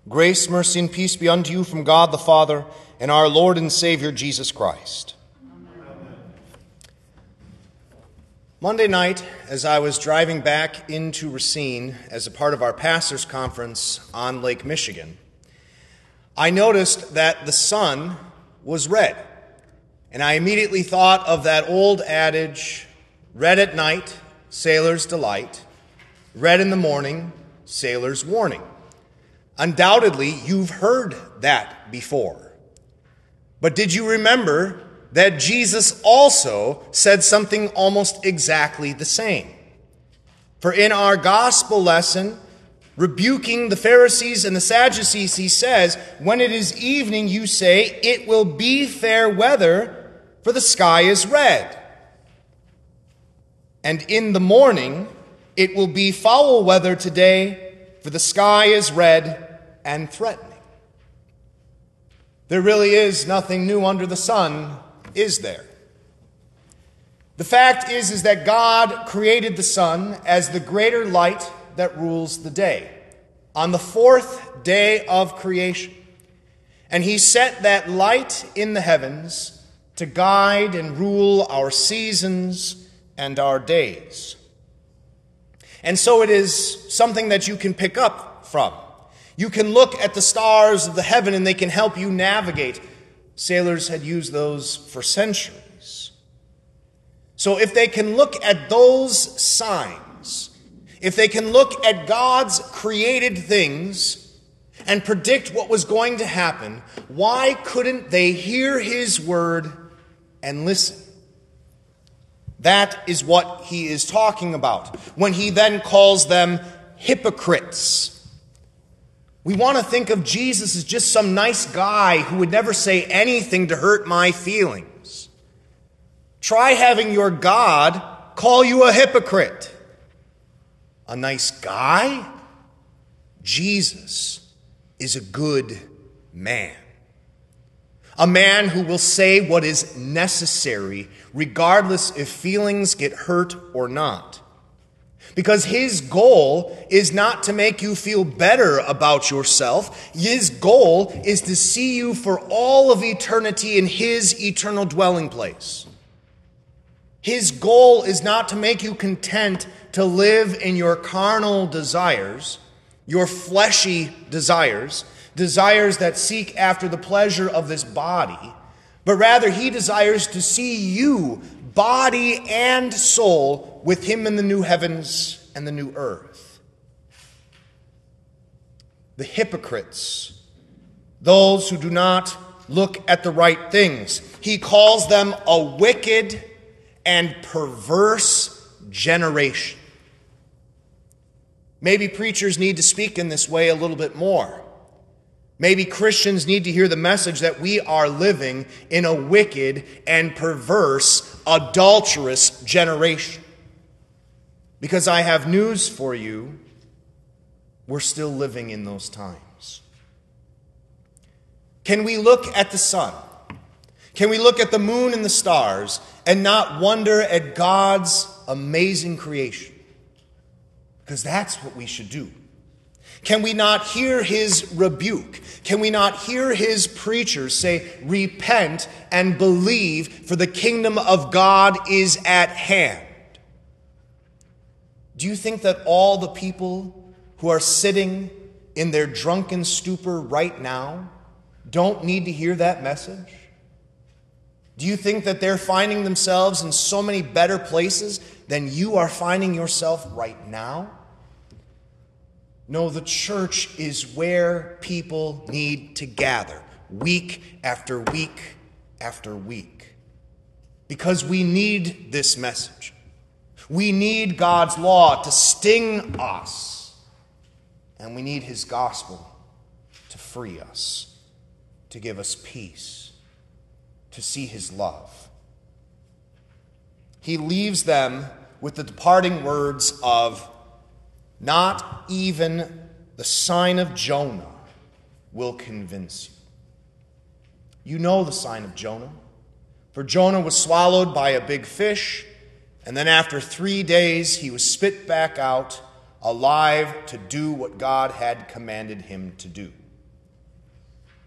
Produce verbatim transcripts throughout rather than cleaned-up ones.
Grace, mercy, and peace be unto you from God the Father and our Lord and Savior Jesus Christ. Amen. Monday night, as I was driving back into Racine as a part of our pastors' conference on Lake Michigan, I noticed that the sun was red. And I immediately thought of that old adage, red at night, sailor's delight, red in the morning, sailor's warning. Undoubtedly, you've heard that before. But did you remember that Jesus also said something almost exactly the same? For in our gospel lesson, rebuking the Pharisees and the Sadducees, he says, when it is evening, you say, it will be fair weather, for the sky is red. And in the morning, it will be foul weather today, for the sky is red and threatening. There really is nothing new under the sun, is there? The fact is, is that God created the sun as the greater light that rules the day on the fourth day of creation. And he set that light in the heavens to guide and rule our seasons and our days. And so it is something that you can pick up from. You can look at the stars of the heaven and they can help you navigate. Sailors had used those for centuries. So if they can look at those signs, if they can look at God's created things and predict what was going to happen, why couldn't they hear his word and listen? That is what he is talking about when he then calls them hypocrites. We want to think of Jesus as just some nice guy who would never say anything to hurt my feelings. Try having your God call you a hypocrite. A nice guy? Jesus is a good man. A man who will say what is necessary, regardless if feelings get hurt or not. Because his goal is not to make you feel better about yourself. His goal is to see you for all of eternity in his eternal dwelling place. His goal is not to make you content to live in your carnal desires, your fleshy desires, desires that seek after the pleasure of this body, but rather he desires to see you, body and soul, with him in the new heavens and the new earth. The hypocrites, those who do not look at the right things, he calls them a wicked and perverse generation. Maybe preachers need to speak in this way a little bit more. Maybe Christians need to hear the message that we are living in a wicked and perverse, adulterous generation. Because I have news for you, we're still living in those times. Can we look at the sun? Can we look at the moon and the stars and not wonder at God's amazing creation? Because that's what we should do. Can we not hear his rebuke? Can we not hear his preachers say, repent and believe, for the kingdom of God is at hand? Do you think that all the people who are sitting in their drunken stupor right now don't need to hear that message? Do you think that they're finding themselves in so many better places than you are finding yourself right now? No, the church is where people need to gather, week after week after week. Because we need this message. We need God's law to sting us. And we need his gospel to free us, to give us peace, to see his love. He leaves them with the departing words of, not even the sign of Jonah will convince you. You know the sign of Jonah. For Jonah was swallowed by a big fish, and then after three days he was spit back out, alive to do what God had commanded him to do.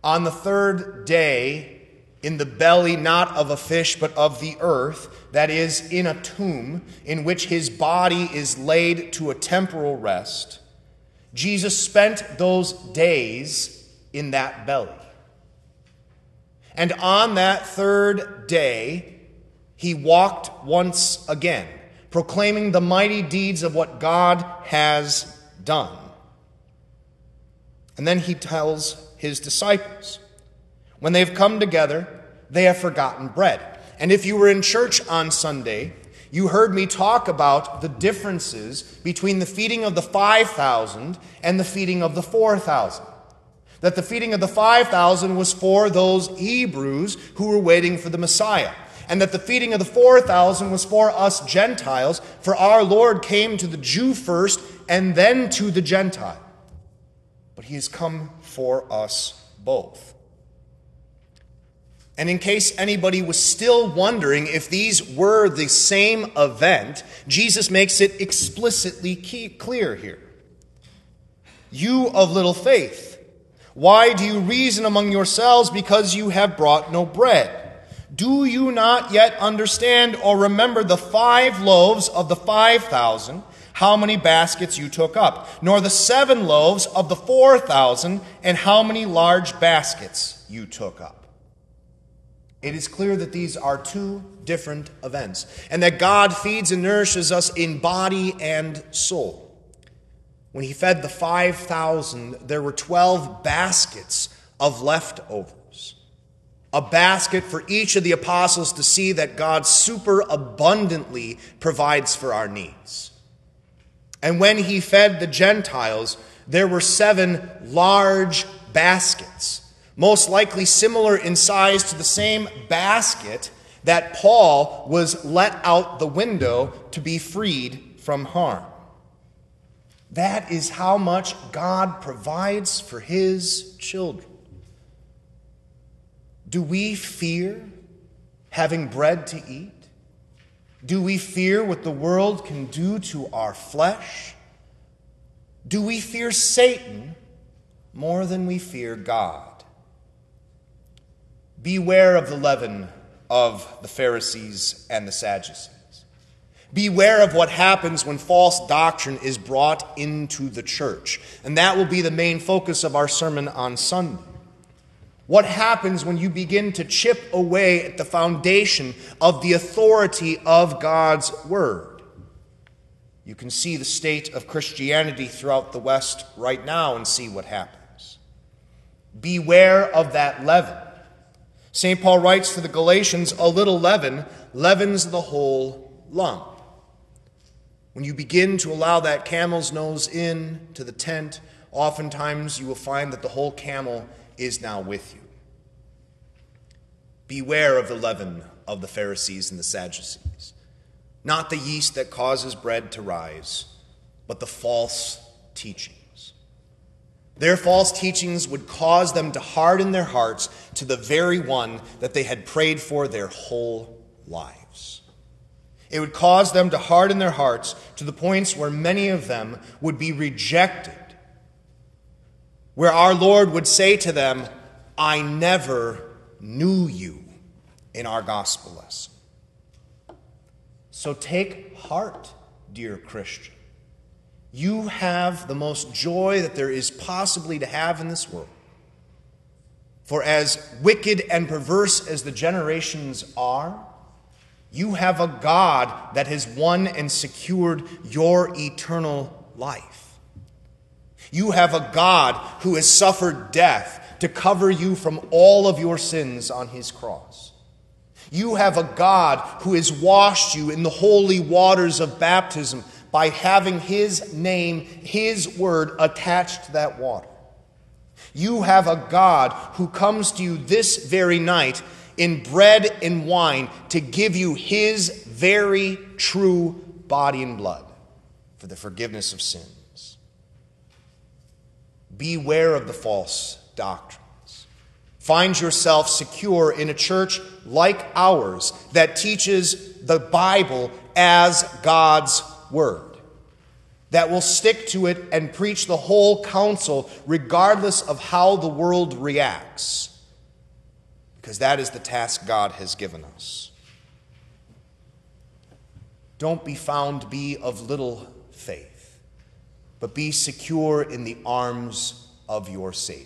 On the third day, in the belly not of a fish but of the earth, that is, in a tomb, in which his body is laid to a temporal rest, Jesus spent those days in that belly. And on that third day, he walked once again, proclaiming the mighty deeds of what God has done. And then he tells his disciples, when they've come together, they have forgotten bread. And if you were in church on Sunday, you heard me talk about the differences between the feeding of the five thousand and the feeding of the four thousand. That the feeding of the five thousand was for those Hebrews who were waiting for the Messiah. And that the feeding of the four thousand was for us Gentiles, for our Lord came to the Jew first and then to the Gentile. But he has come for us both. And in case anybody was still wondering if these were the same event, Jesus makes it explicitly key, clear here. You of little faith, why do you reason among yourselves because you have brought no bread? Do you not yet understand or remember the five loaves of the five thousand, how many baskets you took up, nor the seven loaves of the four thousand, and how many large baskets you took up? It is clear that these are two different events, and that God feeds and nourishes us in body and soul. When he fed the five thousand, there were twelve baskets of leftovers. A basket for each of the apostles to see that God superabundantly provides for our needs. And when he fed the Gentiles, there were seven large baskets, most likely similar in size to the same basket that Paul was let out the window to be freed from harm. That is how much God provides for his children. Do we fear having bread to eat? Do we fear what the world can do to our flesh? Do we fear Satan more than we fear God? Beware of the leaven of the Pharisees and the Sadducees. Beware of what happens when false doctrine is brought into the church. And that will be the main focus of our sermon on Sunday. What happens when you begin to chip away at the foundation of the authority of God's Word? You can see the state of Christianity throughout the West right now and see what happens. Beware of that leaven. Saint Paul writes to the Galatians, a little leaven leavens the whole lump. When you begin to allow that camel's nose in to the tent, oftentimes you will find that the whole camel is now with you. Beware of the leaven of the Pharisees and the Sadducees. Not the yeast that causes bread to rise, but the false teachings. Their false teachings would cause them to harden their hearts to the very one that they had prayed for their whole lives. It would cause them to harden their hearts to the points where many of them would be rejected, where our Lord would say to them, I never knew you, in our gospel lesson. So take heart, dear Christian. You have the most joy that there is possibly to have in this world. For as wicked and perverse as the generations are, you have a God that has won and secured your eternal life. You have a God who has suffered death to cover you from all of your sins on his cross. You have a God who has washed you in the holy waters of baptism by having his name, his word attached to that water. You have a God who comes to you this very night in bread and wine to give you his very true body and blood for the forgiveness of sins. Beware of the false doctrines. Find yourself secure in a church like ours that teaches the Bible as God's Word. that will stick to it and preach the whole counsel regardless of how the world reacts, because that is the task God has given us. Don't be found to be of little faith, but be secure in the arms of your Savior.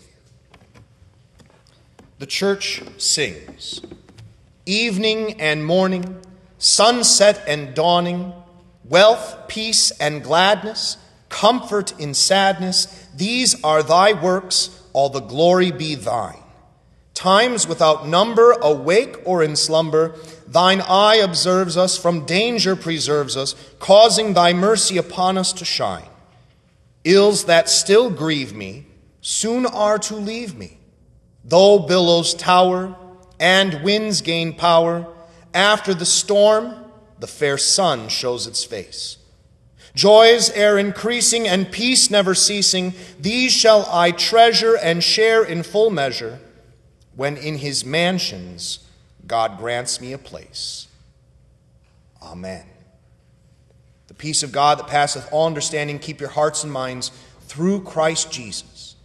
The church sings, evening and morning, sunset and dawning, wealth, peace, and gladness, comfort in sadness, these are thy works, all the glory be thine. Times without number, awake or in slumber, thine eye observes us, from danger preserves us, causing thy mercy upon us to shine. Ills that still grieve me soon are to leave me. Though billows tower and winds gain power, after the storm the fair sun shows its face. Joys e'er increasing and peace never ceasing, these shall I treasure and share in full measure, when in his mansions God grants me a place. Amen. The peace of God that passeth all understanding, keep your hearts and minds through Christ Jesus.